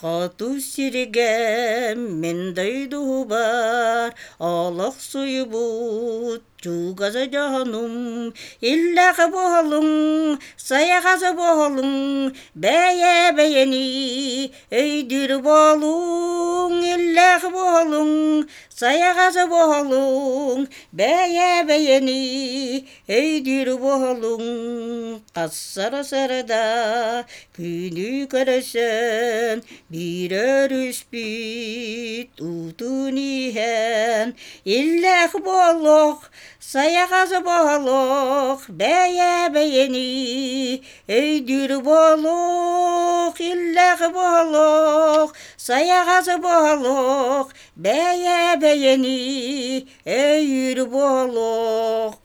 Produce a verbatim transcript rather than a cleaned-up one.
Кату сиргем мен дойду бар, алак суйбут Чугаза жаным, илләғі болың, саяғазы болың, бәйе бәйені, өйдір болың, илләғі болың, саяғазы болың, бәйе бәйені, өйдір болың. Қассара сарада, күні көресен, бір өріспіт, ұтын иен, илләғі болық, Саяғазы болық, бәйе бәйені, өйдір болық, илләғі болық, саяғазы болық, бәйе бәйені, өйір болық.